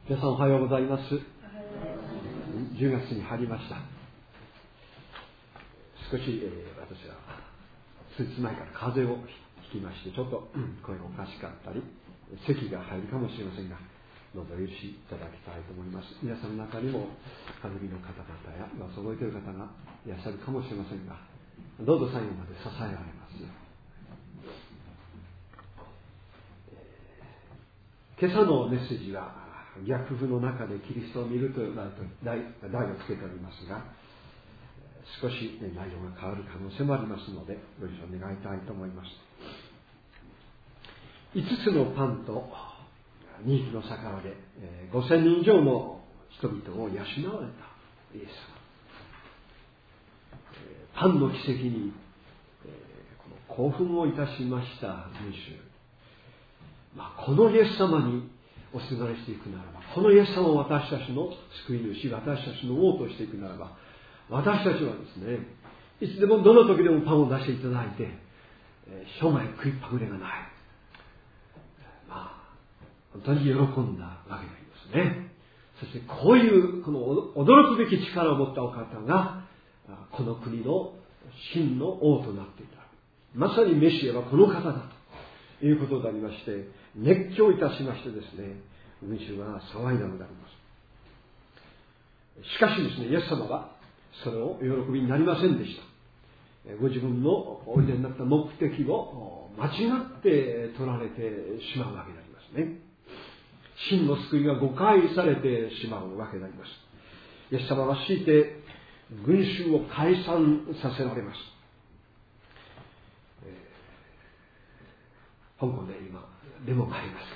皆さんおはようございます。10月に入りました。少し、私は数日前から風邪をひきまして、ちょっと声がおかしかったり咳が入るかもしれませんが、どうぞお許しいただきたいと思います。皆さんの中にも風邪の方々や覚えている方がいらっしゃるかもしれませんが、どうぞ最後まで支えられますよ。今朝のメッセージは逆譜の中でキリストを見るという題をつけておりますが、少し内容が変わる可能性もありますのでご一緒願いたいと思います。5つのパンと2匹の魚で5000人以上の人々を養われたイエス様。パンの奇跡に興奮をいたしました群衆。このイエス様におすがりしていくならば、このイエス様を私たちの救い主、私たちの王としていくならば、私たちはですね、いつでもどの時でもパンを出していただいて、生涯食いっぱぐれがない。本当に喜んだわけでありますね。そしてこういうこの驚くべき力を持ったお方がこの国の真の王となっていた。まさにメシアはこの方だということでありまして、熱狂いたしましてですね、群衆が騒いだのであります。しかしですね、イエス様はそれをお喜びになりませんでした。ご自分のおいでになった目的を間違って取られてしまうわけでありますね。真の救いが誤解されてしまうわけであります。イエス様は強いて群衆を解散させられます。香港で今デモがあります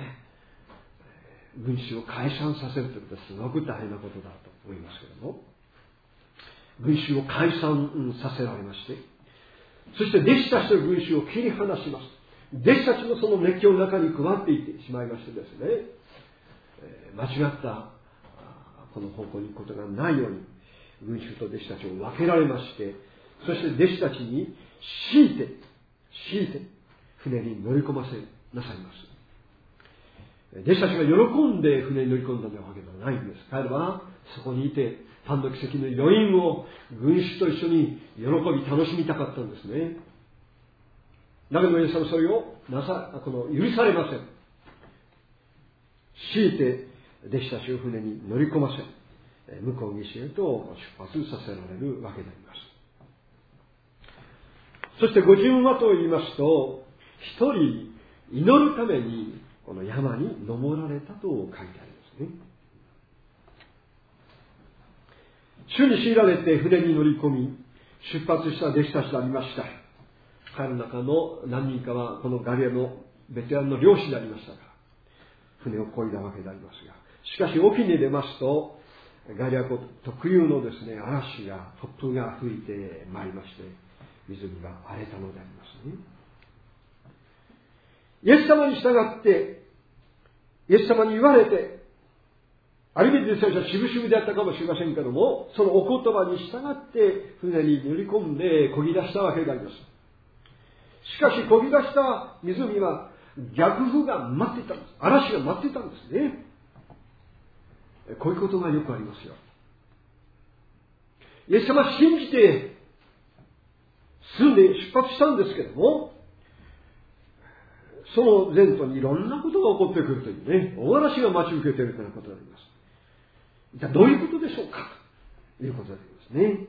けどもね、群衆を解散させるということはすごく大変なことだと思いますけども、群衆を解散させられまして、そして弟子たちと群衆を切り離します。弟子たちもその熱狂の中に加わっていってしまいましてですね、間違ったこの方向に行くことがないように群衆と弟子たちを分けられまして、そして弟子たちに強いて船に乗り込ませなさいます。弟子たちが喜んで船に乗り込んだわけではないんです。彼らはそこにいてパンの奇跡の余韻を群衆と一緒に喜び楽しみたかったんですね。だけどイエス様はそれを許されません。強いて弟子たちを船に乗り込ませ、向こう岸へと出発させられるわけであります。そしてご順はと言いますと、一人祈るためにこの山に登られたと書いてありますね。主に強いられて船に乗り込み出発した弟子たちでありました。彼の中の何人かはこのガリラのベテランの漁師でありましたから船を漕いだわけでありますが、しかし沖に出ますとガリラ湖特有のですね、嵐や突風が吹いてまいりまして、湖が荒れたのでありますね。イエス様に従って、イエス様に言われて、ある意味で私はしぶしぶであったかもしれませんけども、そのお言葉に従って船に乗り込んで漕ぎ出したわけであります。しかし漕ぎ出した湖は逆風が待っていたんです。嵐が待っていたんですね。こういうことがよくありますよ。イエス様は信じて進んで出発したんですけども、その前途にいろんなことが起こってくるというね、大嵐が待ち受けているということであります。じゃあどういうことでしょうかということでありますね。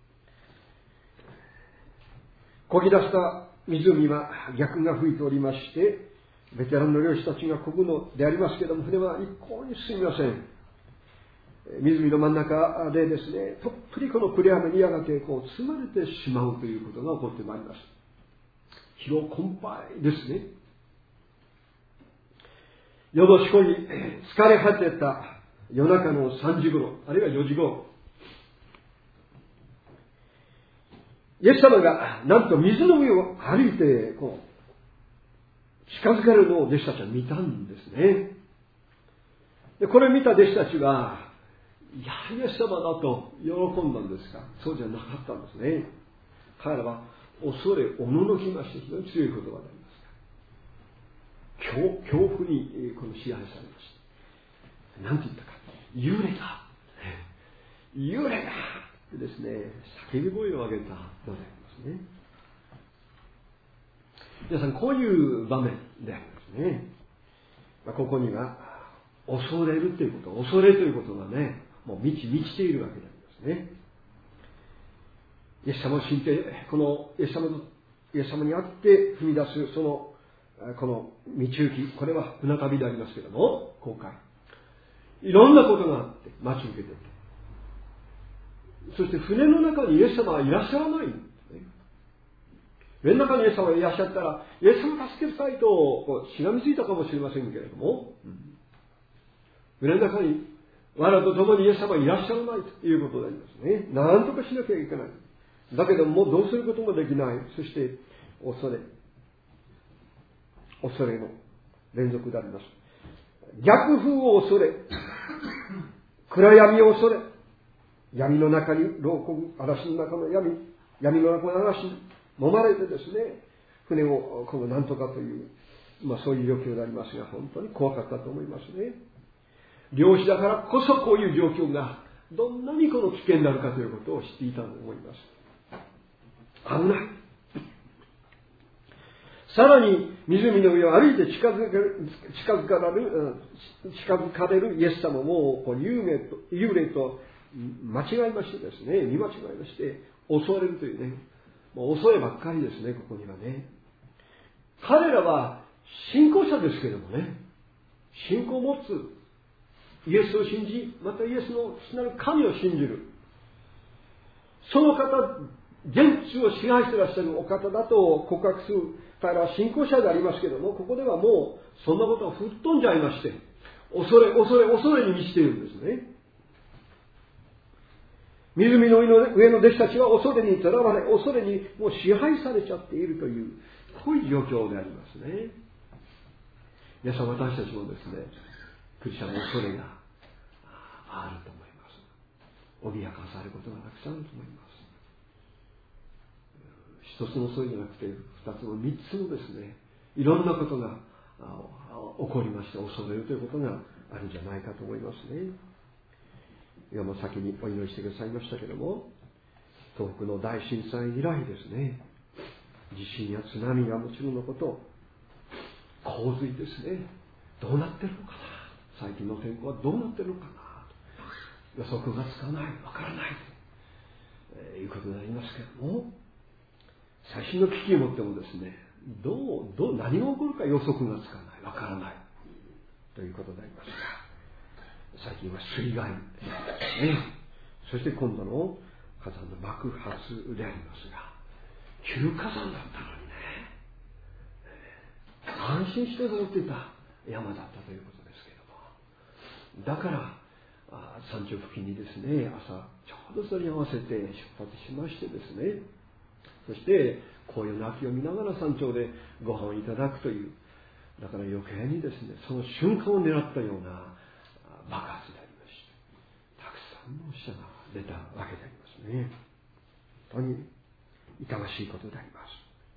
漕ぎ出した湖は逆が吹いておりまして、ベテランの漁師たちが漕ぐのでありますけれども、船は一向に進みません。湖の真ん中でですね、とっぷりこの暗闇にやがて包まれてしまうということが起こってまいります。疲労困憊ですね。夜通しこに疲れ果てた夜中の3時頃、あるいは4時頃、イエス様がなんと水の上を歩いて近づかれるのを弟子たちは見たんですね。でこれを見た弟子たちは、いやイエス様だと喜んだんですが、そうじゃなかったんですね。彼らは恐れおののきまして、非常に強い言葉であります。恐怖にこの支配されました。 なんて言ったか、幽霊だ、幽霊だってですね、叫び声を上げたのでありますね。皆さん、こういう場面でありますね。ここには恐れるということ、恐れということがね、もう満ちているわけでありますね。イエス様を信じて、このイエス様にあって踏み出すこの道行き、これは船旅でありますけれども、航海、いろんなことがあって待ち受けている。そして船の中にイエス様はいらっしゃらないんですね。船の中にイエス様がいらっしゃったら、イエス様を助けたいとしがみついたかもしれませんけれども、船の中に我らと共にイエス様がいらっしゃらないということでありますね。何とかしなきゃいけない。だけどもうどうすることもできない。そして恐れの連続であります。逆風を恐れ、暗闇を恐れ、闇の中に牢獄、嵐の中の闇の中の嵐に揉まれてですね、船をこのなんとかという、そういう状況でありますが、本当に怖かったと思いますね。漁師だからこそこういう状況がどんなにこの危険になるかということを知っていたと思います。危ない。さらに湖の上を歩いて近づかれるイエス様も幽霊と間違いましてですね、見間違いまして襲われるというね、もう恐ればっかりですね。ここにはね、彼らは信仰者ですけどもね、信仰を持つ、イエスを信じ、またイエスの父なる神を信じる、その方、全地を支配していらっしゃるお方だと告白する彼らは信仰者でありますけども、ここではもうそんなことが吹っ飛んじゃいまして、恐れに満ちているんですね。湖の上の弟子たちは恐れにとらわれ、恐れにもう支配されちゃっているという、こういう状況でありますね。皆さん、私たちもですね、クリスチャンの恐れがあると思います。脅かされることがたくさんあると思います。一つのそうじゃなくて、二つも三つもですね、いろんなことが起こりまして、恐れるということがあるんじゃないかと思いますね。今も先にお祈りしてくださいましたけれども、東北の大震災以来ですね、地震や津波がもちろんのこと、洪水ですね、どうなってるのかな、最近の天候はどうなってるのかな、予測がつかない、わからないということになりますけれども、最新の機器を持ってもですね、何が起こるか予測がつかない、わからないということでありますが、最近は水害ですね、そして今度の火山の爆発でありますが、旧火山だったのにね、安心して登っていた山だったということですけれども、だから山頂付近にですね、朝ちょうどそれに合わせて出発しましてですね、そして紅葉の秋を見ながら山頂でご飯をいただくという、だから余計にですね、その瞬間を狙ったような爆発でありまして、たくさんの死者が出たわけでありますね。本当に痛ましいことであります。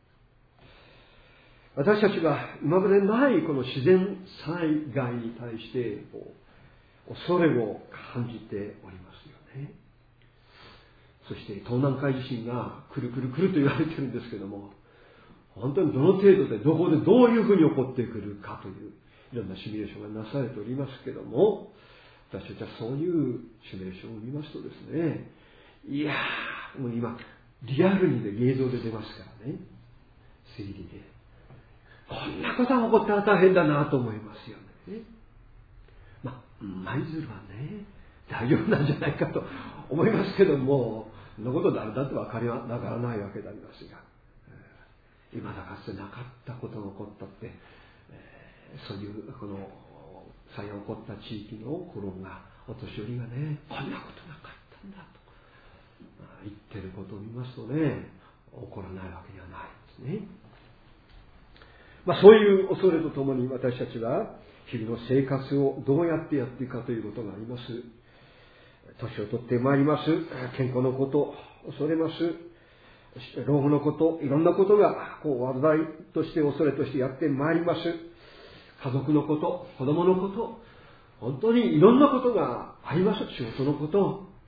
私たちは今までないこの自然災害に対して恐れを感じておりますよね。そして東南海地震が来ると言われているんですけども、本当にどの程度でどこでどういうふうに起こってくるかといういろんなシミュレーションがなされておりますけども、私たちはそういうシミュレーションを見ますとですね、いやー、もう今リアルにで映像で出ますからね、3D でこんなことが起こったら大変だなと思いますよね。舞鶴はね大丈夫なんじゃないかと思いますけども、そんなこと誰だって分からないわけでありますが、今だかつてなかったことが起こったって、そういうこの災害が起こった地域の頃がお年寄りがね、こんなことなかったんだと言ってることを見ますとね、起こらないわけではないですね。そういう恐れとともに私たちは日々の生活をどうやってやっていくかということがあります。年を取ってまいります。健康のこと、恐れます。老後のこと、いろんなことが話題として恐れとしてやってまいります。家族のこと、子供のこと、 本当にいろんなことがあります。仕事のこと、